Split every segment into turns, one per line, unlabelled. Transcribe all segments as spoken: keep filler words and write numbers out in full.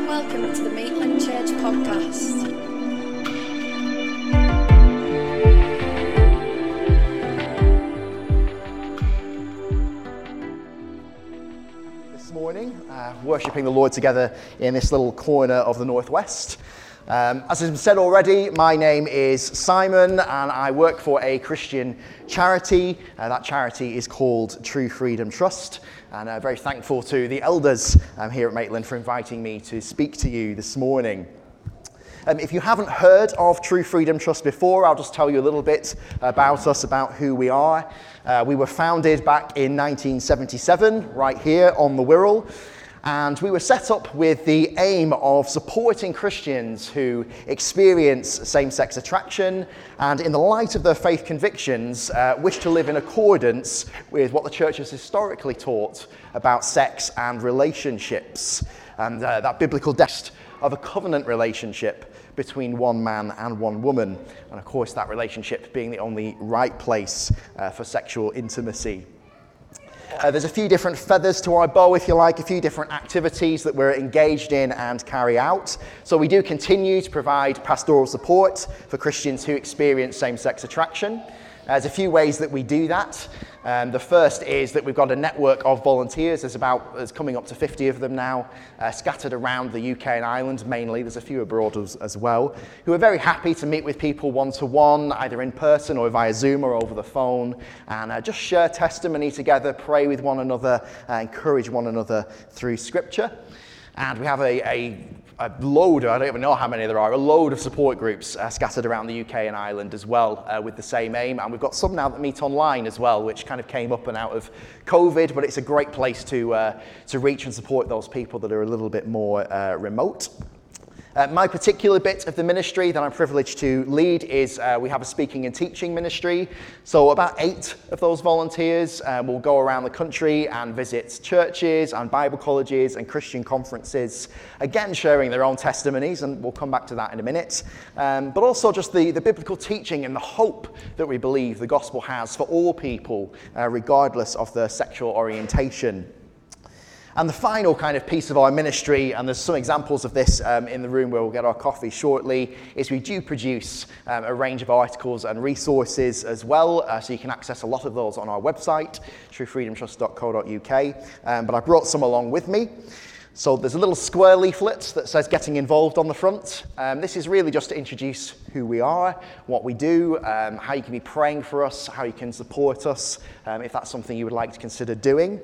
welcome to the Maitland Church podcast.
This morning, uh, worshipping the Lord together in this little corner of the Northwest. Um, as has been said already, my name is Simon and I work for a Christian charity. Uh, that charity is called True Freedom Trust, and I'm very thankful to the elders um, here at Maitland for inviting me to speak to you this morning. Um, if you haven't heard of True Freedom Trust before, I'll just tell you a little bit about us, about who we are. Uh, we were founded back in nineteen seventy-seven, right here on the Wirral. And we were set up with the aim of supporting Christians who experience same-sex attraction and, in the light of their faith convictions, uh, wish to live in accordance with what the church has historically taught about sex and relationships, and uh, that biblical test of a covenant relationship between one man and one woman, and of course that relationship being the only right place uh, for sexual intimacy. Uh, there's a few different feathers to our bow, if you like, a few different activities that we're engaged in and carry out. So we do continue to provide pastoral support for Christians who experience same-sex attraction. Uh, there's a few ways that we do that. Um, the first is that we've got a network of volunteers. There's about, there's coming up to fifty of them now, uh, scattered around the U K and Ireland mainly. There's a few abroad as, as well, who are very happy to meet with people one-to-one, either in person or via Zoom or over the phone, and uh, just share testimony together, pray with one another, uh, encourage one another through Scripture. And we have a, a a load, I don't even know how many there are, a load of support groups uh, scattered around the U K and Ireland as well uh, with the same aim. And we've got some now that meet online as well, which kind of came up and out of COVID, but it's a great place to, uh, to reach and support those people that are a little bit more uh, remote. Uh, my particular bit of the ministry that I'm privileged to lead is uh, we have a speaking and teaching ministry. So about eight of those volunteers uh, will go around the country and visit churches and Bible colleges and Christian conferences, again sharing their own testimonies, and we'll come back to that in a minute. Um, but also just the, the biblical teaching and the hope that we believe the gospel has for all people, uh, regardless of their sexual orientation. And the final kind of piece of our ministry, and there's some examples of this um, in the room where we'll get our coffee shortly, is we do produce um, a range of articles and resources as well, uh, so you can access a lot of those on our website, true freedom trust dot co dot U K, um, but I brought some along with me. So there's a little square leaflet that says getting involved on the front. Um, this is really just to introduce who we are, what we do, um, how you can be praying for us, how you can support us, um, if that's something you would like to consider doing.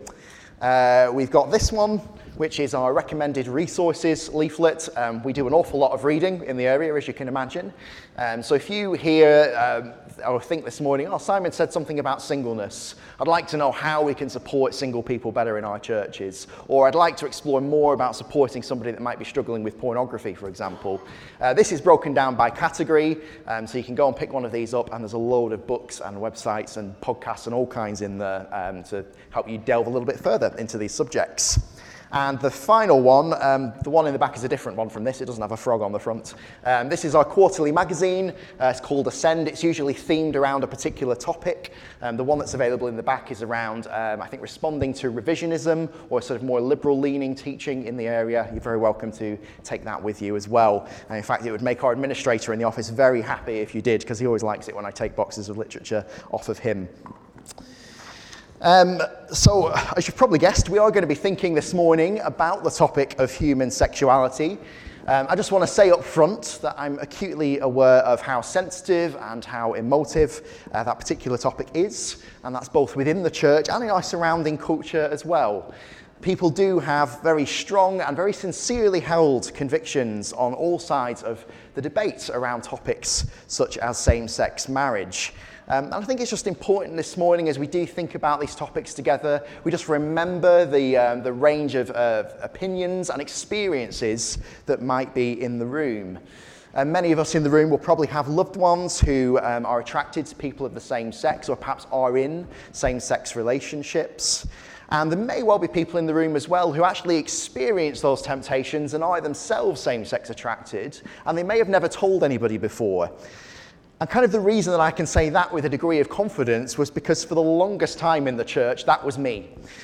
Uh, we've got this one, which is our recommended resources leaflet. Um, we do an awful lot of reading in the area, as you can imagine. Um, so if you hear um, or think this morning, oh, Simon said something about singleness, I'd like to know how we can support single people better in our churches. Or I'd like to explore more about supporting somebody that might be struggling with pornography, for example. Uh, this is broken down by category, um, so you can go and pick one of these up, and there's a load of books and websites and podcasts and all kinds in there um, to help you delve a little bit further into these subjects. And the final one, um, the one in the back is a different one from this. It doesn't have a frog on the front. Um, this is our quarterly magazine. Uh, it's called Ascend. It's usually themed around a particular topic. Um, the one that's available in the back is around, um, I think, responding to revisionism or sort of more liberal-leaning teaching in the area. You're very welcome to take that with you as well. And in fact, it would make our administrator in the office very happy if you did, because he always likes it when I take boxes of literature off of him. Um, so, as you've probably guessed, we are going to be thinking this morning about the topic of human sexuality. Um, I just want to say up front that I'm acutely aware of how sensitive and how emotive uh, that particular topic is, and that's both within the church and in our surrounding culture as well. People do have very strong and very sincerely held convictions on all sides of the debate around topics such as same-sex marriage. Um, and I think it's just important this morning, as we do think about these topics together, we just remember the um, the range of uh, opinions and experiences that might be in the room. And many of us in the room will probably have loved ones who um, are attracted to people of the same sex, or perhaps are in same-sex relationships. And there may well be people in the room as well who actually experience those temptations and are themselves same-sex attracted, and they may have never told anybody before. And kind of the reason that I can say that with a degree of confidence was because for the longest time in the church, that was me.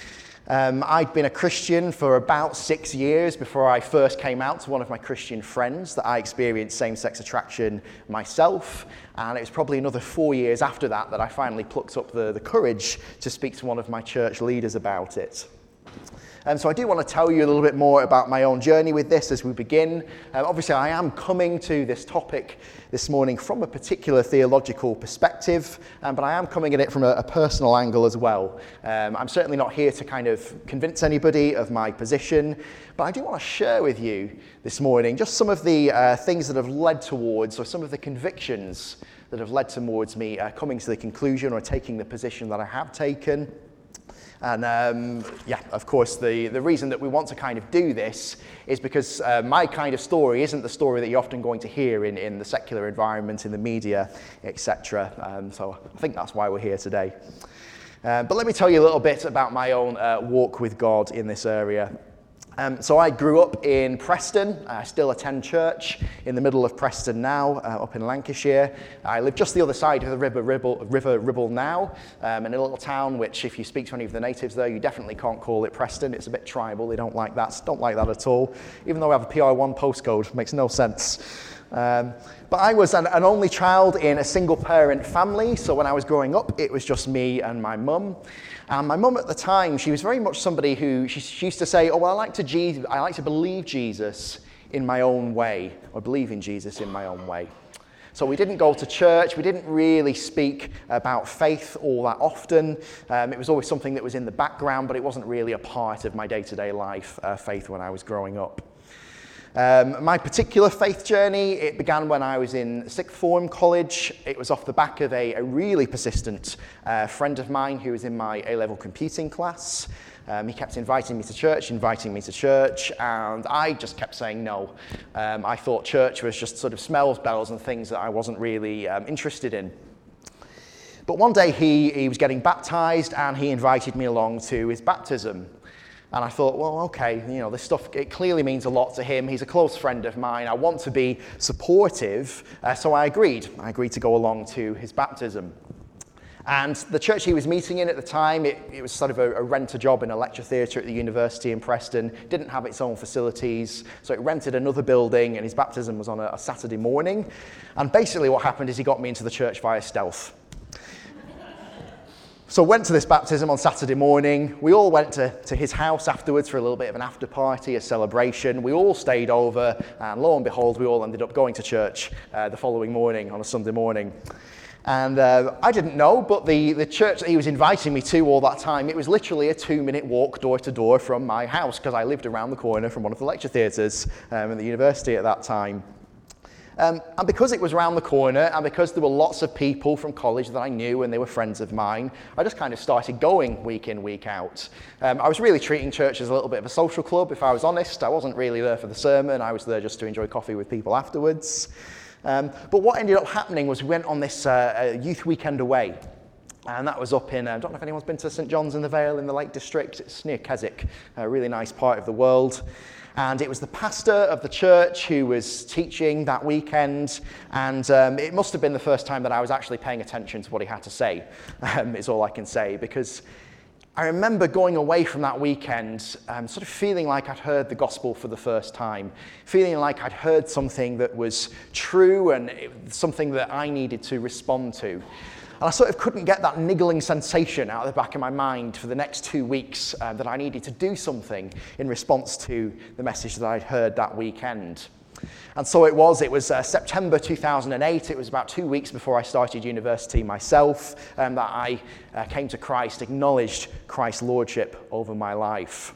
Um, I'd been a Christian for about six years before I first came out to one of my Christian friends that I experienced same-sex attraction myself, and it was probably another four years after that that I finally plucked up the, the courage to speak to one of my church leaders about it. Um, so I do want to tell you a little bit more about my own journey with this as we begin. Um, obviously, I am coming to this topic this morning from a particular theological perspective, um, but I am coming at it from a, a personal angle as well. Um, I'm certainly not here to kind of convince anybody of my position, but I do want to share with you this morning just some of the uh, things that have led towards, or some of the convictions that have led towards me uh, coming to the conclusion or taking the position that I have taken. And um, yeah, of course, the, the reason that we want to kind of do this is because uh, my kind of story isn't the story that you're often going to hear in, in the secular environment, in the media, et cetera. Um, so I think that's why we're here today. Uh, but let me tell you a little bit about my own uh, walk with God in this area. Um, so I grew up in Preston. I still attend church in the middle of Preston now, uh, up in Lancashire. I live just the other side of the River Ribble, River Ribble now, um, in a little town which, if you speak to any of the natives there, you definitely can't call it Preston. It's a bit tribal. They don't like that. Don't like that at all. Even though we have a P R one postcode, it makes no sense. Um, but I was an, an only child in a single-parent family, so when I was growing up, it was just me and my mum. And my mum at the time, she was very much somebody who, she, she used to say, oh, well, I like to Je- I like to believe Jesus in my own way, or believe in Jesus in my own way. So we didn't go to church, we didn't really speak about faith all that often. Um, it was always something that was in the background, but it wasn't really a part of my day-to-day life, uh, faith, when I was growing up. Um, my particular faith journey, it began when I was in sixth form college. It was off the back of a, a really persistent uh, friend of mine who was in my A-level computing class. Um, he kept inviting me to church, inviting me to church, and I just kept saying no. Um, I thought church was just sort of smells, bells, and things that I wasn't really um, interested in. But one day he, he was getting baptized, and he invited me along to his baptism. And I thought, well, okay, you know, this stuff, it clearly means a lot to him. He's a close friend of mine. I want to be supportive. Uh, so I agreed. I agreed to go along to his baptism. And the church he was meeting in at the time, it, it was sort of a, a rent-a-job in a lecture theatre at the university in Preston. Didn't have its own facilities. So it rented another building, and his baptism was on a, a Saturday morning. And basically what happened is he got me into the church via stealth. So went to this baptism on Saturday morning. We all went to, to his house afterwards for a little bit of an after party, a celebration. We all stayed over, and lo and behold, we all ended up going to church uh, the following morning, on a Sunday morning. And uh, I didn't know, but the, the church that he was inviting me to all that time, it was literally a two-minute walk door to door from my house, because I lived around the corner from one of the lecture theatres um, at the university at that time. Um, and because it was around the corner, and because there were lots of people from college that I knew and they were friends of mine, I just kind of started going week in, week out. Um, I was really treating church as a little bit of a social club, if I was honest. I wasn't really there for the sermon. I was there just to enjoy coffee with people afterwards. Um, but what ended up happening was we went on this uh, youth weekend away. And that was up in, uh, I don't know if anyone's been to St John's in the Vale in the Lake District. It's near Keswick, a really nice part of the world. And it was the pastor of the church who was teaching that weekend, and um, it must have been the first time that I was actually paying attention to what he had to say, um, is all I can say, because I remember going away from that weekend um, sort of feeling like I'd heard the gospel for the first time, feeling like I'd heard something that was true and it, something that I needed to respond to. And I sort of couldn't get that niggling sensation out of the back of my mind for the next two weeks uh, that I needed to do something in response to the message that I'd heard that weekend. And so it was, it was uh, September two thousand eight, it was about two weeks before I started university myself, um, that I uh, came to Christ, acknowledged Christ's lordship over my life.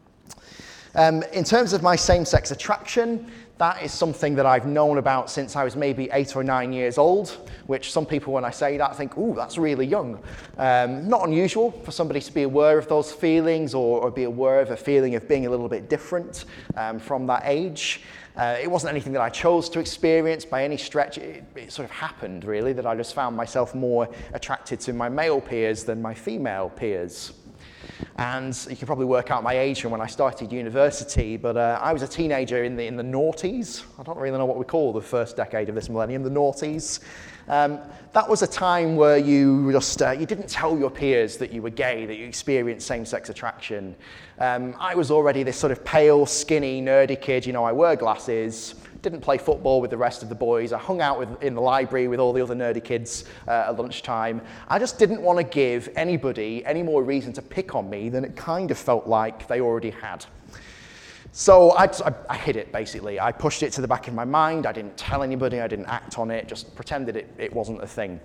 Um, in terms of my same-sex attraction, that is something that I've known about since I was maybe eight or nine years old, which some people, when I say that, think, ooh, that's really young. Um, not unusual for somebody to be aware of those feelings or, or be aware of a feeling of being a little bit different um, from that age. Uh, it wasn't anything that I chose to experience by any stretch. It, it sort of happened, really, that I just found myself more attracted to my male peers than my female peers. And you can probably work out my age from when I started university, but uh, I was a teenager in the in the noughties. I don't really know what we call the first decade of this millennium, the noughties. Um, that was a time where you just uh, you didn't tell your peers that you were gay, that you experienced same-sex attraction. Um, I was already this sort of pale, skinny, nerdy kid. You know, I wear glasses. Didn't play football with the rest of the boys. I hung out with, in the library with all the other nerdy kids uh, at lunchtime. I just didn't want to give anybody any more reason to pick on me than it kind of felt like they already had. So I, I, I hid it, basically. I pushed it to the back of my mind. I didn't tell anybody. I didn't act on it. Just pretended it, it wasn't a thing.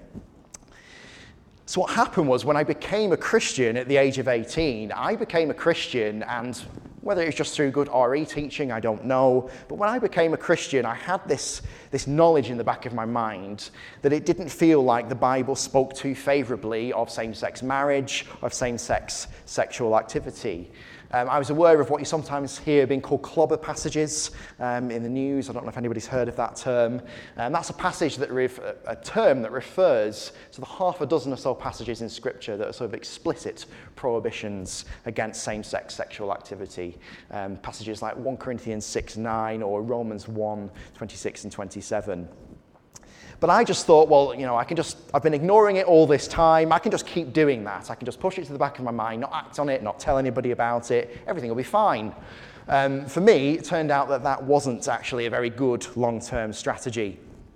So what happened was when I became a Christian at the age of eighteen, I became a Christian, and whether it was just through good R E teaching, I don't know. But when I became a Christian, I had this, this knowledge in the back of my mind that it didn't feel like the Bible spoke too favorably of same-sex marriage, of same-sex sexual activity. Um, I was aware of what you sometimes hear being called clobber passages um, in the news. I don't know if anybody's heard of that term. Um, that's a passage that ref- a term that refers to the half a dozen or so passages in Scripture that are sort of explicit prohibitions against same-sex sexual activity. Um, passages like First Corinthians six nine or Romans one twenty-six and twenty-seven. But I just thought, well, you know, I can just, I've been ignoring it all this time. I can just keep doing that. I can just push it to the back of my mind, not act on it, not tell anybody about it. Everything will be fine. Um, for me, it turned out that that wasn't actually a very good long-term strategy.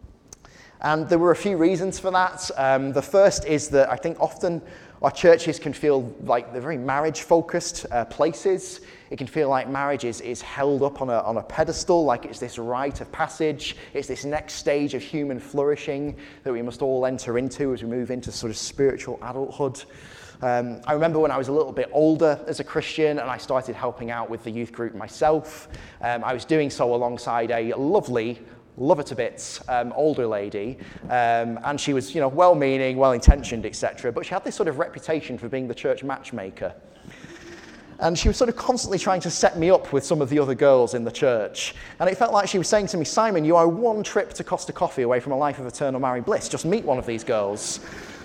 And there were a few reasons for that. Um, the first is that I think often our churches can feel like they're very marriage-focused uh, places. It can feel like marriage is, is held up on a, on a pedestal, like it's this rite of passage. It's this next stage of human flourishing that we must all enter into as we move into sort of spiritual adulthood. Um, I remember when I was a little bit older as a Christian and I started helping out with the youth group myself. Um, I was doing so alongside a lovely, love her to bits, um, older lady, um, and she was, you know, well-meaning, well-intentioned, et cetera. But she had this sort of reputation for being the church matchmaker. And she was sort of constantly trying to set me up with some of the other girls in the church. And it felt like she was saying to me, Simon, you are one trip to Costa Coffee away from a life of eternal married bliss. Just meet one of these girls.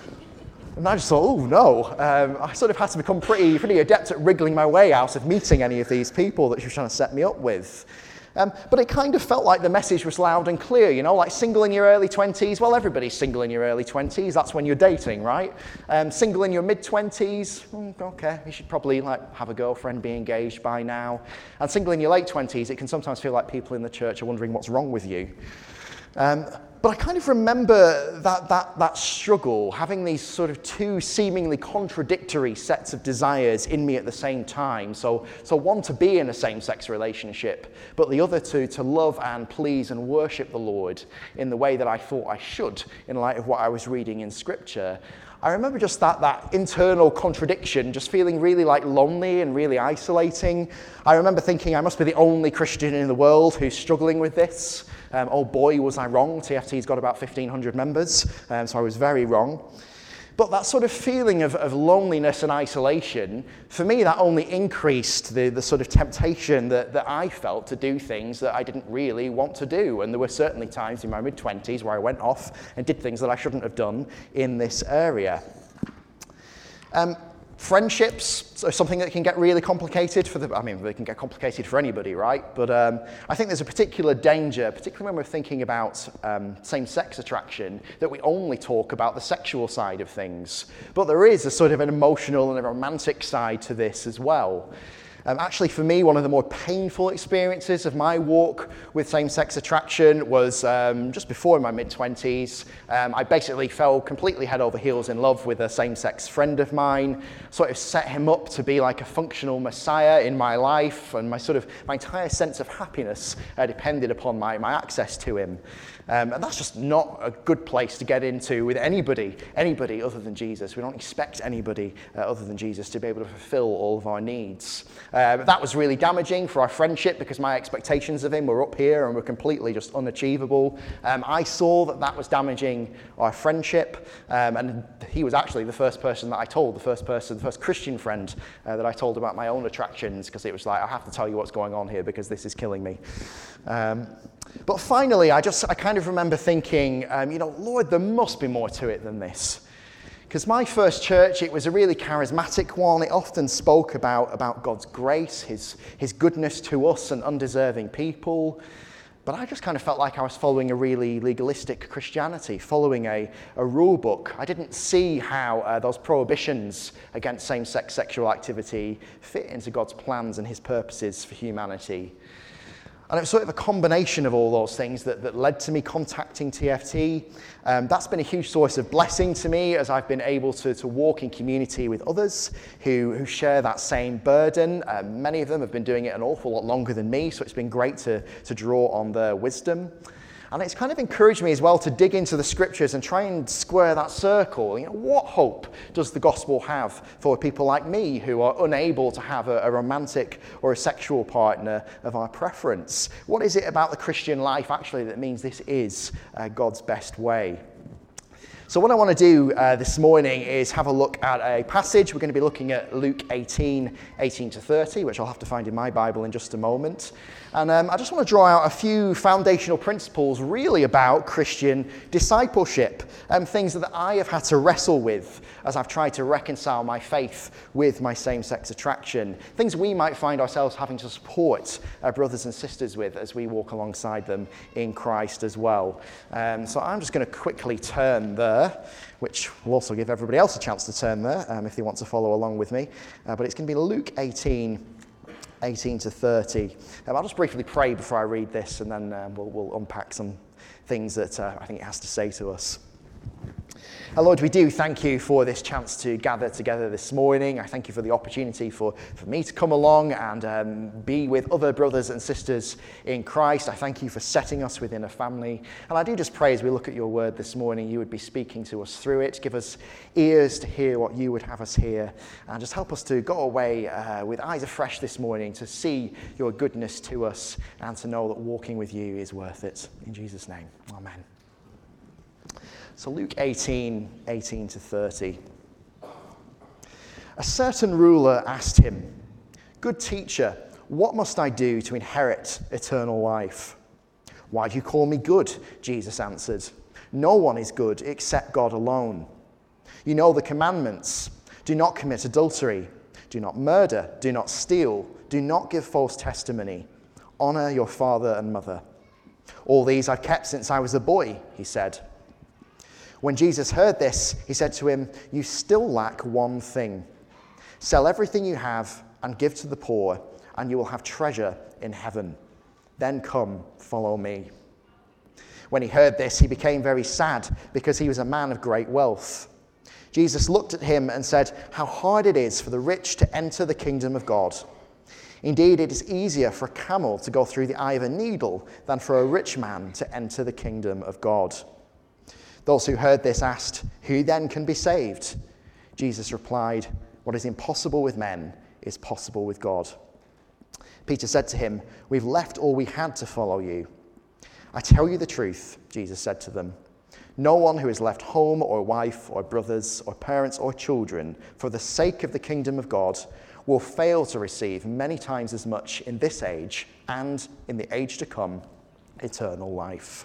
And I just thought, oh, no. Um, I sort of had to become pretty, pretty adept at wriggling my way out of meeting any of these people that she was trying to set me up with. Um, but it kind of felt like the message was loud and clear, you know, like single in your early twenties. Well, everybody's single in your early twenties. That's when you're dating, right? Um, single in your mid-twenties, mm, okay, you should probably like have a girlfriend, be engaged by now. And single in your late twenties, it can sometimes feel like people in the church are wondering what's wrong with you. Um, but I kind of remember that, that, that struggle, having these sort of two seemingly contradictory sets of desires in me at the same time. So, so one to be in a same-sex relationship, but the other two to love and please and worship the Lord in the way that I thought I should in light of what I was reading in Scripture. I remember just that, that internal contradiction, just feeling really like lonely and really isolating. I remember thinking I must be the only Christian in the world who's struggling with this. Um, oh boy, was I wrong. T F T's got about fifteen hundred members, um, so I was very wrong. But that sort of feeling of, of loneliness and isolation, for me, that only increased the, the sort of temptation that, that I felt to do things that I didn't really want to do. And there were certainly times in my mid-twenties where I went off and did things that I shouldn't have done in this area. Um, Friendships are something that can get really complicated for the, I mean, they can get complicated for anybody, right? But um, I think there's a particular danger, particularly when we're thinking about um, same-sex attraction, that we only talk about the sexual side of things. But there is a sort of an emotional and a romantic side to this as well. Um, actually, for me, one of the more painful experiences of my walk with same-sex attraction was um, just before my mid-twenties. Um, I basically fell completely head over heels in love with a same-sex friend of mine, sort of set him up to be like a functional messiah in my life, and my sort of my entire sense of happiness uh, depended upon my, my access to him. Um, and that's just not a good place to get into with anybody, anybody other than Jesus. We don't expect anybody uh, other than Jesus to be able to fulfill all of our needs. Uh, but that was really damaging for our friendship because my expectations of him were up here and were completely just unachievable. Um, I saw that that was damaging our friendship, um, and he was actually the first person that I told, the first person, the first Christian friend uh, that I told about my own attractions, because it was like, I have to tell you what's going on here because this is killing me. Um, but finally, I just, I kind of remember thinking, um, you know, Lord, there must be more to it than this. Because my first church, it was a really charismatic one. It often spoke about, about God's grace, his, his goodness to us and undeserving people. But I just kind of felt like I was following a really legalistic Christianity, following a, a rule book. I didn't see how uh, those prohibitions against same-sex sexual activity fit into God's plans and his purposes for humanity. And it was sort of a combination of all those things that, that led to me contacting T F T. Um, that's been a huge source of blessing to me as I've been able to, to walk in community with others who, who share that same burden. Um, many of them have been doing it an awful lot longer than me, so it's been great to, to draw on their wisdom. And it's kind of encouraged me as well to dig into the scriptures and try and square that circle. You know, what hope does the gospel have for people like me who are unable to have a, a romantic or a sexual partner of our preference? What is it about the Christian life actually that means this is uh, God's best way? So what I want to do uh, this morning is have a look at a passage. We're going to be looking at Luke eighteen, eighteen to thirty, which I'll have to find in my Bible in just a moment. And um, I just want to draw out a few foundational principles really about Christian discipleship, um, things that I have had to wrestle with as I've tried to reconcile my faith with my same-sex attraction, things we might find ourselves having to support our brothers and sisters with as we walk alongside them in Christ as well. Um, so I'm just going to quickly turn there, which will also give everybody else a chance to turn there um, if they want to follow along with me. Uh, but it's going to be Luke eighteen, eighteen to thirty. Um, I'll just briefly pray before I read this, and then um, we'll, we'll unpack some things that uh, I think it has to say to us. Uh, Lord, we do thank you for this chance to gather together this morning. I thank you for the opportunity for, for me to come along and um, be with other brothers and sisters in Christ. I thank you for setting us within a family. And I do just pray as we look at your word this morning, you would be speaking to us through it. Give us ears to hear what you would have us hear. And just help us to go away uh, with eyes afresh this morning to see your goodness to us and to know that walking with you is worth it. In Jesus' name, amen. So Luke eighteen, eighteen to thirty. A certain ruler asked him, "Good teacher, what must I do to inherit eternal life?" "Why do you call me good?" Jesus answered. "No one is good except God alone. You know the commandments. Do not commit adultery. Do not murder. Do not steal. Do not give false testimony. Honor your father and mother." "All these I've kept since I was a boy," he said. When Jesus heard this, he said to him, "You still lack one thing. Sell everything you have and give to the poor, and you will have treasure in heaven. Then come, follow me." When he heard this, he became very sad because he was a man of great wealth. Jesus looked at him and said, "How hard it is for the rich to enter the kingdom of God. Indeed, it is easier for a camel to go through the eye of a needle than for a rich man to enter the kingdom of God." Those who heard this asked, "Who then can be saved?" Jesus replied, "What is impossible with men is possible with God." Peter said to him, "We've left all we had to follow you." "I tell you the truth," Jesus said to them. "No one who has left home or wife or brothers or parents or children for the sake of the kingdom of God will fail to receive many times as much in this age and in the age to come, eternal life."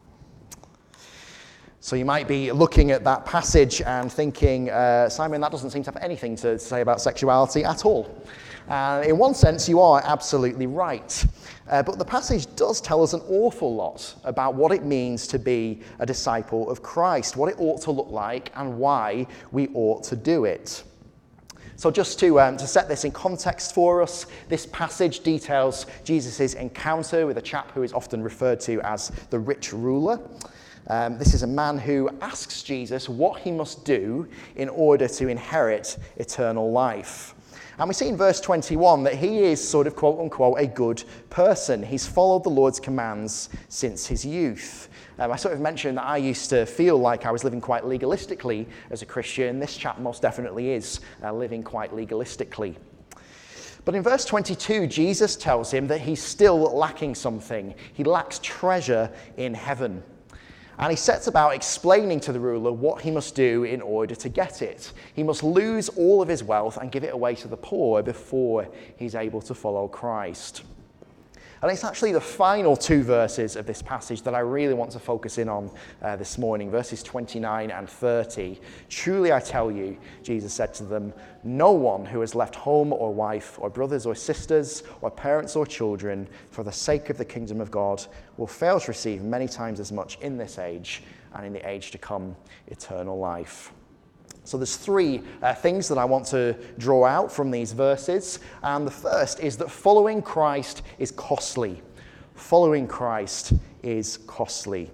So you might be looking at that passage and thinking, uh, Simon, that doesn't seem to have anything to say about sexuality at all. And uh, in one sense, you are absolutely right. Uh, but the passage does tell us an awful lot about what it means to be a disciple of Christ, what it ought to look like, and why we ought to do it. So just to, um, to set this in context for us, this passage details Jesus' encounter with a chap who is often referred to as the rich ruler. Um, this is a man who asks Jesus what he must do in order to inherit eternal life. And we see in verse twenty-one that he is sort of quote-unquote a good person. He's followed the Lord's commands since his youth. Um, I sort of mentioned that I used to feel like I was living quite legalistically as a Christian. This chap most definitely is uh, living quite legalistically. But in verse twenty-two, Jesus tells him that he's still lacking something. He lacks treasure in heaven. And he sets about explaining to the ruler what he must do in order to get it. He must lose all of his wealth and give it away to the poor before he's able to follow Christ. And it's actually the final two verses of this passage that I really want to focus in on uh, this morning, verses twenty-nine and thirty. Truly I tell you, Jesus said to them, no one who has left home or wife or brothers or sisters or parents or children for the sake of the kingdom of God will fail to receive many times as much in this age and in the age to come, eternal life. So there's three uh, things that I want to draw out from these verses. And the first is that following Christ is costly. Following Christ is costly.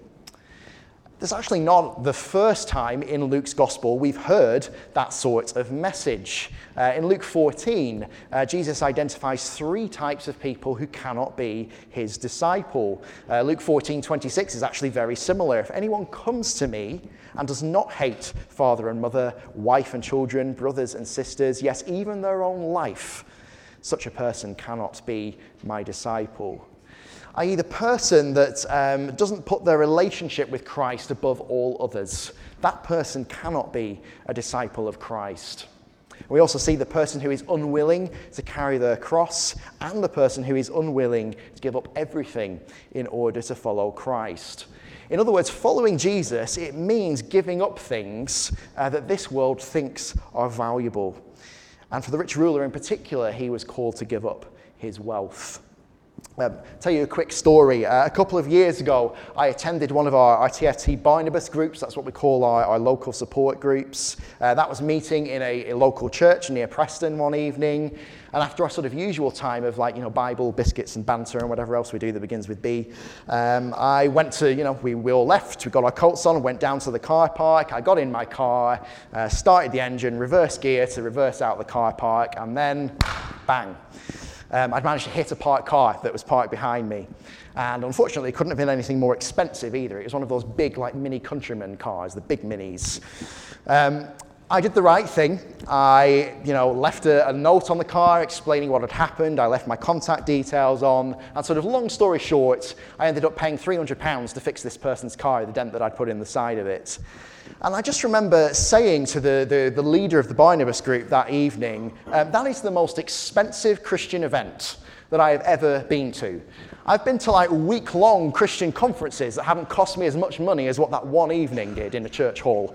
This is actually not the first time in Luke's gospel we've heard that sort of message. Uh, in Luke fourteen, uh, Jesus identifies three types of people who cannot be his disciple. Uh, Luke fourteen twenty-six is actually very similar. If anyone comes to me and does not hate father and mother, wife and children, brothers and sisters, yes, even their own life, such a person cannot be my disciple. that is the person that um, doesn't put their relationship with Christ above all others. That person cannot be a disciple of Christ. We also see the person who is unwilling to carry their cross and the person who is unwilling to give up everything in order to follow Christ. In other words, following Jesus, it means giving up things uh, that this world thinks are valuable. And for the rich ruler in particular, he was called to give up his wealth. Um, tell you a quick story. Uh, a couple of years ago, I attended one of our, our T F T Barnabas groups. That's what we call our, our local support groups. Uh, that was meeting in a, a local church near Preston one evening. And after our sort of usual time of like, you know, Bible, biscuits and banter and whatever else we do that begins with B, um, I went to, you know, we, we all left. We got our coats on and went down to the car park. I got in my car, uh, started the engine, reverse gear to reverse out the car park, and then bang. Um, I'd managed to hit a parked car that was parked behind me. And unfortunately, it couldn't have been anything more expensive either. It was one of those big, like, Mini Countryman cars, the big Minis. Um, I did the right thing. I, you know, left a, a note on the car explaining what had happened. I left my contact details on. And sort of long story short, I ended up paying three hundred pounds to fix this person's car, the dent that I'd put in the side of it. And I just remember saying to the, the, the leader of the Barnabas group that evening, um, that is the most expensive Christian event that I have ever been to. I've been to like week-long Christian conferences that haven't cost me as much money as what that one evening did in a church hall.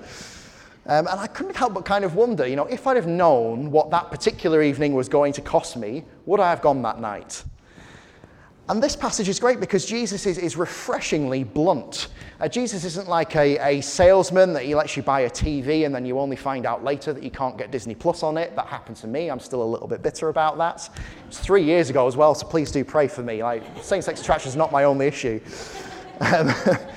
Um, and I couldn't help but kind of wonder, you know, if I'd have known what that particular evening was going to cost me, would I have gone that night? And this passage is great because Jesus is, is refreshingly blunt. Uh, Jesus isn't like a, a salesman that he lets you buy a T V and then you only find out later that you can't get Disney Plus on it. That happened to me. I'm still a little bit bitter about that. It's three years ago as well, so please do pray for me. Like, same-sex attraction is not my only issue. Um,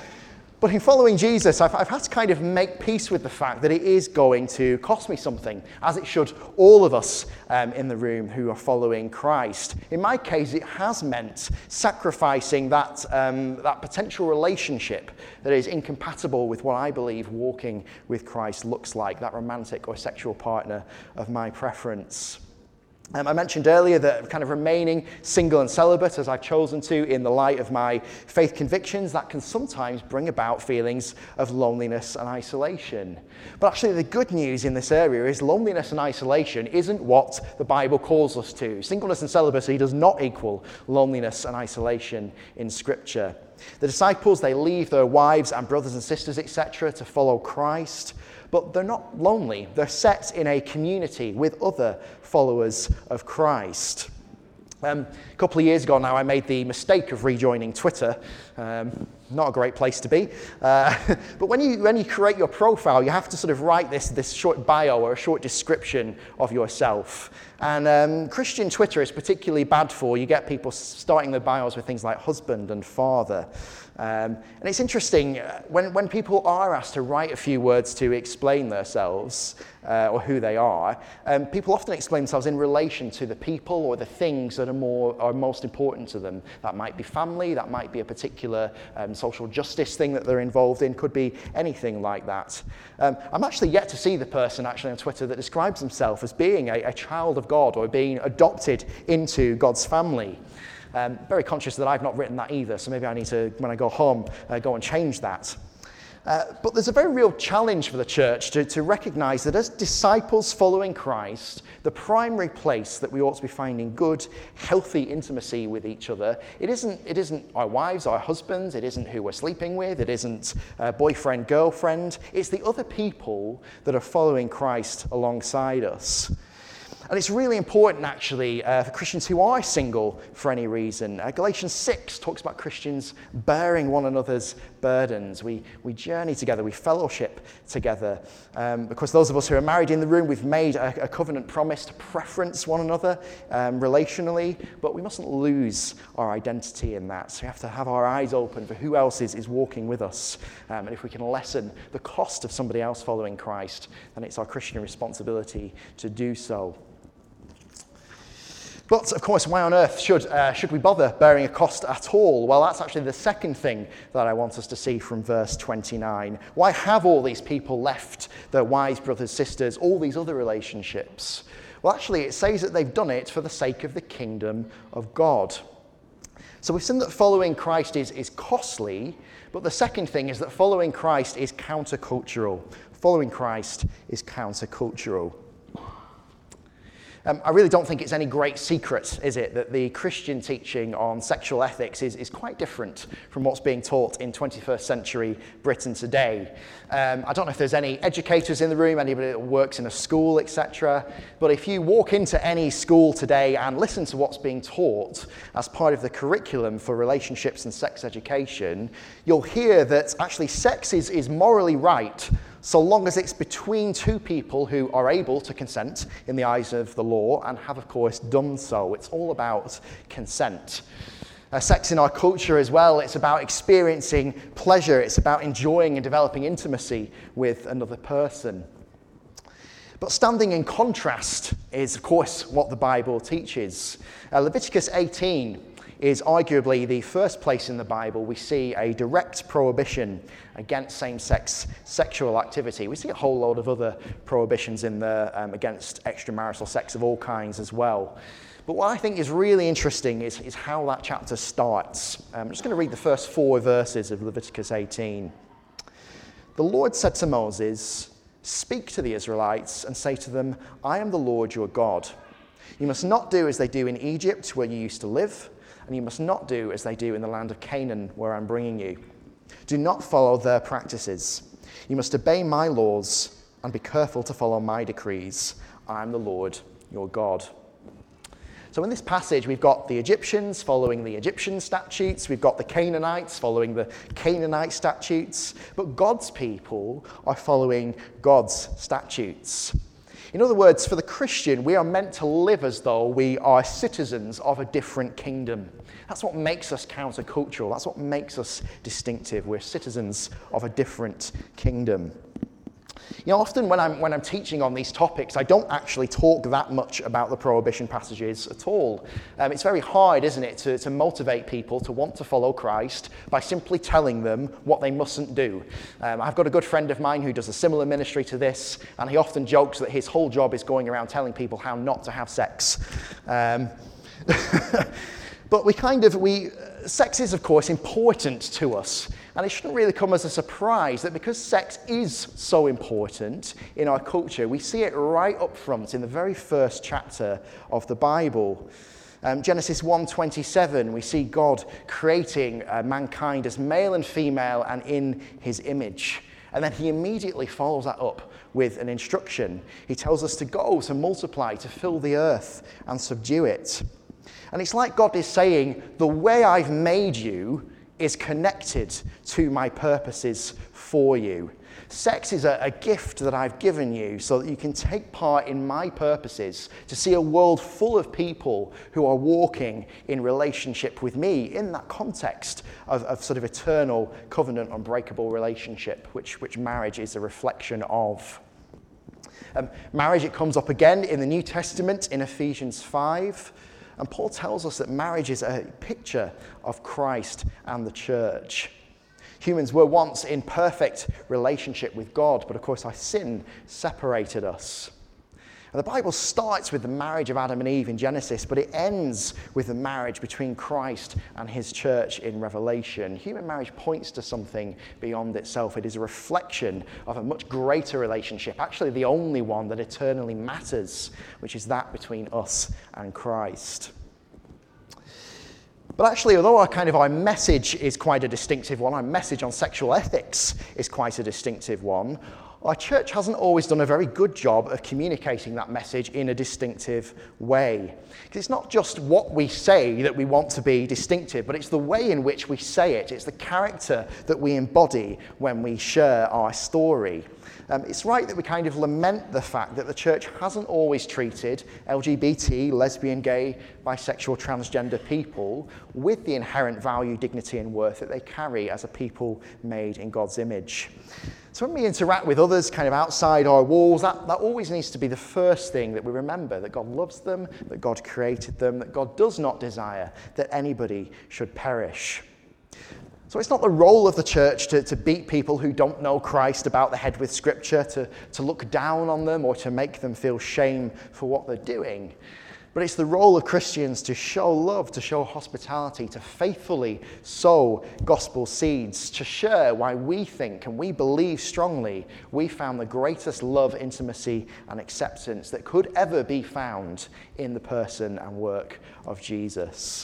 But in following Jesus, I've, I've had to kind of make peace with the fact that it is going to cost me something, as it should all of us um, in the room who are following Christ. In my case, it has meant sacrificing that, um, that potential relationship that is incompatible with what I believe walking with Christ looks like, that romantic or sexual partner of my preference. Um, I mentioned earlier that kind of remaining single and celibate, as I've chosen to, in the light of my faith convictions, that can sometimes bring about feelings of loneliness and isolation. But actually the good news in this area is loneliness and isolation isn't what the Bible calls us to. Singleness and celibacy does not equal loneliness and isolation in Scripture. The disciples, they leave their wives and brothers and sisters, et cetera, to follow Christ. But they're not lonely. They're set in a community with other followers of Christ. Um, a couple of years ago now, I made the mistake of rejoining Twitter. Um, not a great place to be. Uh, but when you when you create your profile, you have to sort of write this, this short bio or a short description of yourself. And um, Christian Twitter is particularly bad for. You get people starting their bios with things like husband and father. Um, and it's interesting, uh, when, when people are asked to write a few words to explain themselves uh, or who they are, um, people often explain themselves in relation to the people or the things that are more are most important to them. That might be family, that might be a particular um, social justice thing that they're involved in, could be anything like that. Um, I'm actually yet to see the person actually on Twitter that describes himself as being a, a child of God or being adopted into God's family. Um, very conscious that I've not written that either, so maybe I need to, when I go home, uh, go and change that. Uh, but there's a very real challenge for the church to, to recognize that as disciples following Christ, the primary place that we ought to be finding good, healthy intimacy with each other, it isn't, it isn't our wives, our husbands, it isn't who we're sleeping with, it isn't uh, boyfriend, girlfriend, it's the other people that are following Christ alongside us. And it's really important, actually, uh, for Christians who are single for any reason. Uh, Galatians six talks about Christians bearing one another's burdens. We, we journey together, we fellowship together. Um, because those of us who are married in the room, we've made a, a covenant promise to preference one another um, relationally, but we mustn't lose our identity in that. So we have to have our eyes open for who else is, is walking with us. Um, and if we can lessen the cost of somebody else following Christ, then it's our Christian responsibility to do so. But, of course, why on earth should, uh, should we bother bearing a cost at all? Well, that's actually the second thing that I want us to see from verse twenty-nine. Why have all these people left their wives, brothers, sisters, all these other relationships? Well, actually, it says that they've done it for the sake of the kingdom of God. So we've seen that following Christ is, is costly, but the second thing is that following Christ is countercultural. Following Christ is countercultural. Um, I really don't think it's any great secret, is it, that the Christian teaching on sexual ethics is, is quite different from what's being taught in twenty-first century Britain today. Um, I don't know if there's any educators in the room, anybody that works in a school, et cetera, but if you walk into any school today and listen to what's being taught as part of the curriculum for relationships and sex education, you'll hear that actually sex is, is morally right, so long as it's between two people who are able to consent in the eyes of the law and have, of course, done so. It's all about consent. Uh, sex in our culture as well, it's about experiencing pleasure. It's about enjoying and developing intimacy with another person. But standing in contrast is, of course, what the Bible teaches. Uh, Leviticus eighteen is arguably the first place in the Bible we see a direct prohibition against same-sex sexual activity. We see a whole load of other prohibitions in there um, against extramarital sex of all kinds as well. But what I think is really interesting is, is how that chapter starts. Um, I'm just going to read the first four verses of Leviticus eighteen. The Lord said to Moses, "Speak to the Israelites and say to them, I am the Lord your God. You must not do as they do in Egypt, where you used to live, and you must not do as they do in the land of Canaan, where I'm bringing you. Do not follow their practices. You must obey my laws and be careful to follow my decrees. I am the Lord your God." So in this passage, we've got the Egyptians following the Egyptian statutes. We've got the Canaanites following the Canaanite statutes. But God's people are following God's statutes. In other words, for the Christian, we are meant to live as though we are citizens of a different kingdom. That's what makes us countercultural. That's what makes us distinctive. We're citizens of a different kingdom. You know, often when I'm, when I'm teaching on these topics, I don't actually talk that much about the prohibition passages at all. Um, it's very hard, isn't it, to, to motivate people to want to follow Christ by simply telling them what they mustn't do. Um, I've got a good friend of mine who does a similar ministry to this, and he often jokes that his whole job is going around telling people how not to have sex. Um, but we kind of, we, uh, sex is, of course, important to us. And it shouldn't really come as a surprise that because sex is so important in our culture, we see it right up front in the very first chapter of the Bible. Um, Genesis one twenty-seven, we see God creating uh, mankind as male and female and in his image. And then he immediately follows that up with an instruction. He tells us to go, to multiply, to fill the earth and subdue it. And it's like God is saying, the way I've made you is connected to my purposes for you. Sex is a, a gift that I've given you so that you can take part in my purposes to see a world full of people who are walking in relationship with me in that context of, of sort of eternal, covenant, unbreakable relationship, which, which marriage is a reflection of. Um, marriage, it comes up again in the New Testament in Ephesians five. And Paul tells us that marriage is a picture of Christ and the church. Humans were once in perfect relationship with God, but of course our sin separated us. And the Bible starts with the marriage of Adam and Eve in Genesis, but it ends with the marriage between Christ and his church in Revelation. Human marriage points to something beyond itself. It is a reflection of a much greater relationship, actually the only one that eternally matters, which is that between us and Christ. But actually, although our kind of our message is quite a distinctive one, our message on sexual ethics is quite a distinctive one, our church hasn't always done a very good job of communicating that message in a distinctive way. Because it's not just what we say that we want to be distinctive, but it's the way in which we say it. It's the character that we embody when we share our story. Um, it's right that we kind of lament the fact that the church hasn't always treated L G B T, lesbian, gay, bisexual, transgender people with the inherent value, dignity, and worth that they carry as a people made in God's image. So when we interact with others kind of outside our walls, that, that always needs to be the first thing that we remember, that God loves them, that God created them, that God does not desire that anybody should perish. So it's not the role of the church to, to beat people who don't know Christ about the head with Scripture, to, to look down on them or to make them feel shame for what they're doing. But it's the role of Christians to show love, to show hospitality, to faithfully sow gospel seeds, to share why we think and we believe strongly we found the greatest love, intimacy, and acceptance that could ever be found in the person and work of Jesus.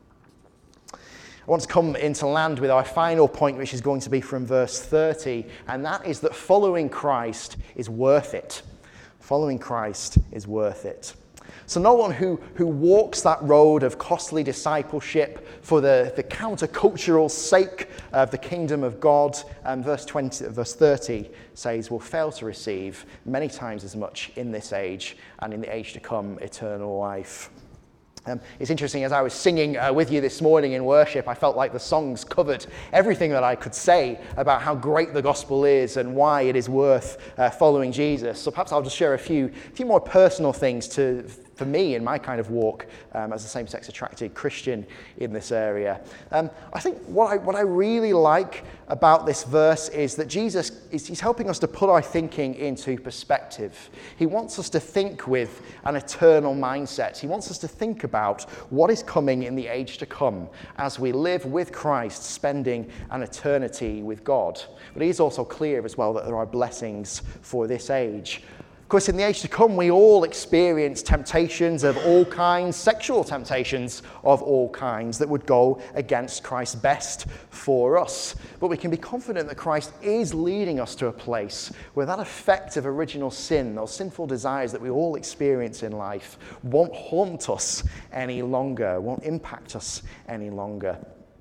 I want to come into land with our final point, which is going to be from verse thirty, and that is that following Christ is worth it. Following Christ is worth it. So no one who, who walks that road of costly discipleship for the, the countercultural sake of the kingdom of God, um, verse twenty, verse thirty says, will fail to receive many times as much in this age and in the age to come eternal life. Um, it's interesting, as I was singing uh, with you this morning in worship, I felt like the songs covered everything that I could say about how great the gospel is and why it is worth uh, following Jesus. So perhaps I'll just share a few, few more personal things to, for me in my kind of walk um, as a same-sex attracted Christian in this area. Um, I think what I, what I really like about this verse is that Jesus is he's helping us to put our thinking into perspective. He wants us to think with an eternal mindset. He wants us to think about what is coming in the age to come as we live with Christ, spending an eternity with God. But he is also clear as well that there are blessings for this age. Of course, in the age to come, we all experience temptations of all kinds, sexual temptations of all kinds that would go against Christ's best for us. But we can be confident that Christ is leading us to a place where that effect of original sin, those sinful desires that we all experience in life, won't haunt us any longer, won't impact us any longer.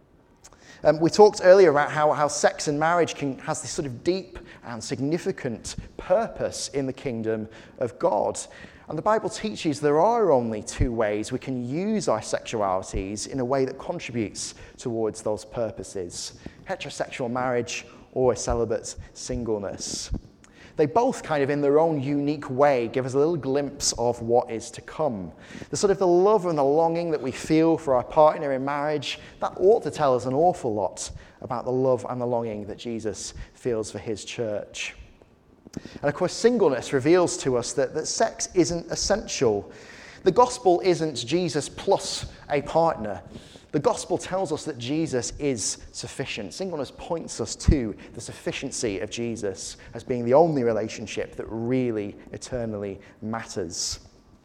Um, we talked earlier about how, how sex and marriage can, has this sort of deep and significant purpose in the kingdom of God. And the Bible teaches there are only two ways we can use our sexualities in a way that contributes towards those purposes: heterosexual marriage or celibate singleness. They both kind of in their own unique way give us a little glimpse of what is to come. The sort of the love and the longing that we feel for our partner in marriage, that ought to tell us an awful lot about the love and the longing that Jesus feels for his church. And of course, singleness reveals to us that, that sex isn't essential. The gospel isn't Jesus plus a partner. The gospel tells us that Jesus is sufficient. Singleness points us to the sufficiency of Jesus as being the only relationship that really eternally matters.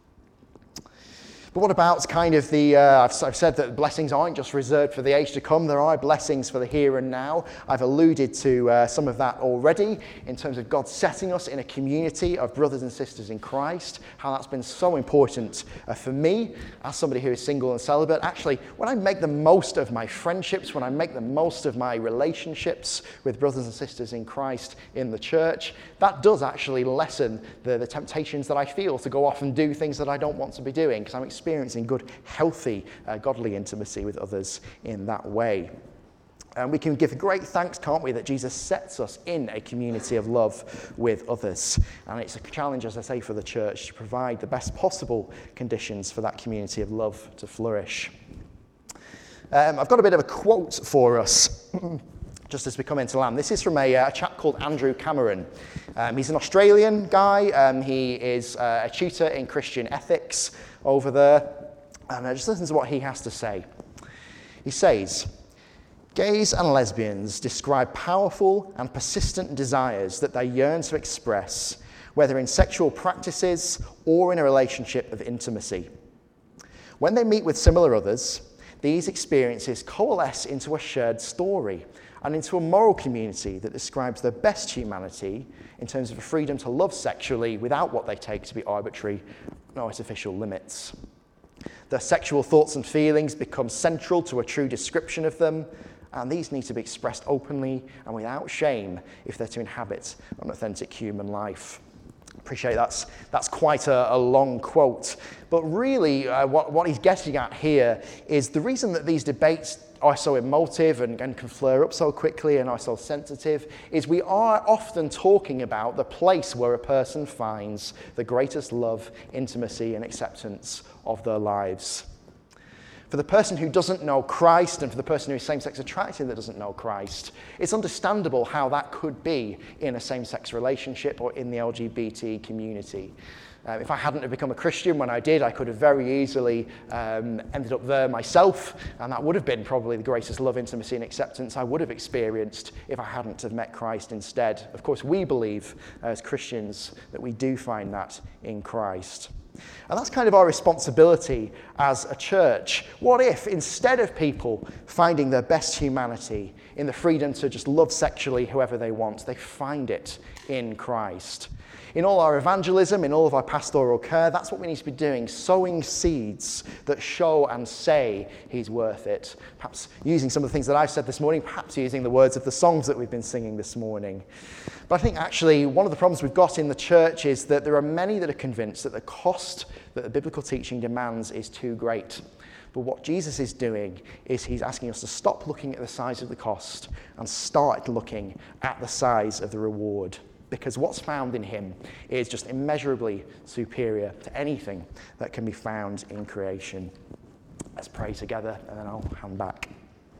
But what about kind of the, uh, I've, I've said that blessings aren't just reserved for the age to come. There are blessings for the here and now. I've alluded to uh, some of that already in terms of God setting us in a community of brothers and sisters in Christ, how that's been so important uh, for me as somebody who is single and celibate. Actually, when I make the most of my friendships, when I make the most of my relationships with brothers and sisters in Christ in the church, that does actually lessen the, the temptations that I feel to go off and do things that I don't want to be doing, because I'm experiencing good, healthy, uh, godly intimacy with others in that way. And we can give great thanks, can't we, that Jesus sets us in a community of love with others. And it's a challenge, as I say, for the church to provide the best possible conditions for that community of love to flourish. Um, I've got a bit of a quote for us just as we come into land. This is from a, a chap called Andrew Cameron. Um, he's an Australian guy. Um, he is uh, a tutor in Christian ethics over there. And uh, just listen to what he has to say. He says, gays and lesbians describe powerful and persistent desires that they yearn to express, whether in sexual practices or in a relationship of intimacy. When they meet with similar others, these experiences coalesce into a shared story and into a moral community that describes their best humanity in terms of a freedom to love sexually without what they take to be arbitrary and artificial limits. Their sexual thoughts and feelings become central to a true description of them, and these need to be expressed openly and without shame if they're to inhabit an authentic human life. Appreciate that's that's quite a, a long quote, but really uh, what, what he's getting at here is the reason that these debates are so emotive and, and can flare up so quickly and are so sensitive is we are often talking about the place where a person finds the greatest love, intimacy and acceptance of their lives. For the person who doesn't know Christ and for the person who is same-sex attracted that doesn't know Christ, it's understandable how that could be in a same-sex relationship or in the L G B T community. Um, if I hadn't have become a Christian when I did, I could have very easily um, ended up there myself, and that would have been probably the greatest love, intimacy and acceptance I would have experienced if I hadn't have met Christ instead. Of course, we believe uh, as Christians that we do find that in Christ. And that's kind of our responsibility as a church. What if, instead of people finding their best humanity in the freedom to just love sexually whoever they want, they find it in Christ? In all our evangelism, in all of our pastoral care, that's what we need to be doing, sowing seeds that show and say he's worth it. Perhaps using some of the things that I've said this morning, perhaps using the words of the songs that we've been singing this morning. But I think actually one of the problems we've got in the church is that there are many that are convinced that the cost that the biblical teaching demands is too great. But what Jesus is doing is he's asking us to stop looking at the size of the cost and start looking at the size of the reward. Because what's found in him is just immeasurably superior to anything that can be found in creation. Let's pray together and then I'll hand back.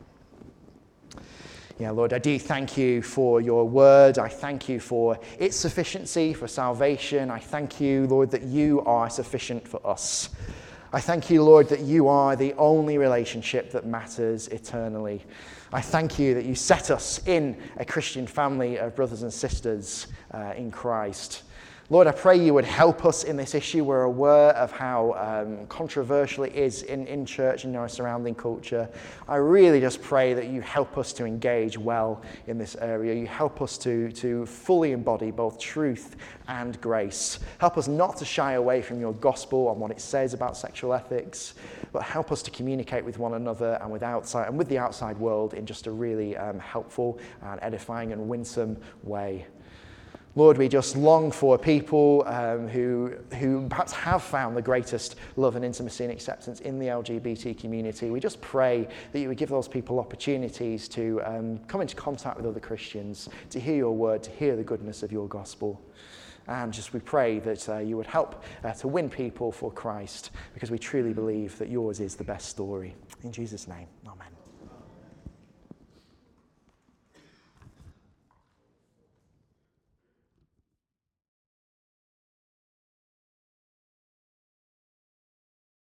Yeah, Lord, I do thank you for your word. I thank you for its sufficiency for salvation. I thank you, Lord, that you are sufficient for us. I thank you, Lord, that you are the only relationship that matters eternally. I thank you that you set us in a Christian family of brothers and sisters uh, in Christ. Lord, I pray you would help us in this issue. We're aware of how um, controversial it is in, in church and in our surrounding culture. I really just pray that you help us to engage well in this area. You help us to, to fully embody both truth and grace. Help us not to shy away from your gospel and what it says about sexual ethics, but help us to communicate with one another and with outside and with the outside world in just a really um, helpful and edifying and winsome way. Lord, we just long for people um, who, who perhaps have found the greatest love and intimacy and acceptance in the L G B T community. We just pray that you would give those people opportunities to um, come into contact with other Christians, to hear your word, to hear the goodness of your gospel. And just we pray that uh, you would help uh, to win people for Christ, because we truly believe that yours is the best story. In Jesus' name, amen.